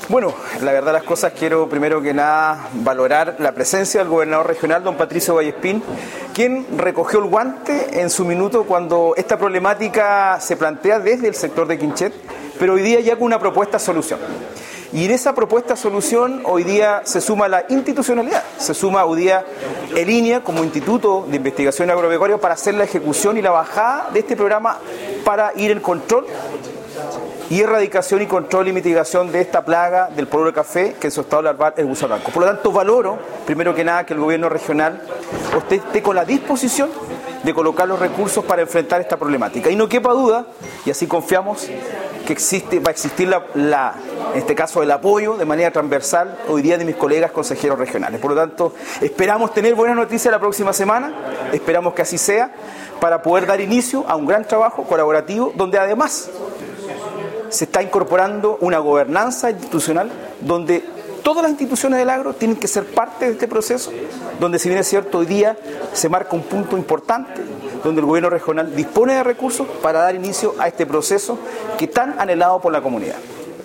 Bueno, la verdad las cosas, quiero primero que nada valorar la presencia del gobernador regional, don Patricio Vallespín, quien recogió el guante en su minuto cuando esta problemática se plantea desde el sector de Quinchet, pero hoy día ya con una propuesta de solución. Y en esa propuesta de solución hoy día se suma la institucionalidad, se suma hoy día el INEA como Instituto de Investigación Agropecuaria para hacer la ejecución y la bajada de este programa para ir en control y erradicación y control y mitigación de esta plaga del polvo de café, que en su estado larval es el gusano blanco. Por lo tanto, valoro, primero que nada, que el gobierno regional esté con la disposición de colocar los recursos para enfrentar esta problemática. Y no quepa duda, y así confiamos, que va a existir en este caso el apoyo de manera transversal hoy día de mis colegas consejeros regionales. Por lo tanto, esperamos tener buenas noticias la próxima semana, esperamos que así sea, para poder dar inicio a un gran trabajo colaborativo donde además se está incorporando una gobernanza institucional donde todas las instituciones del agro tienen que ser parte de este proceso, donde si bien es cierto hoy día se marca un punto importante, donde el gobierno regional dispone de recursos para dar inicio a este proceso que tan anhelado por la comunidad.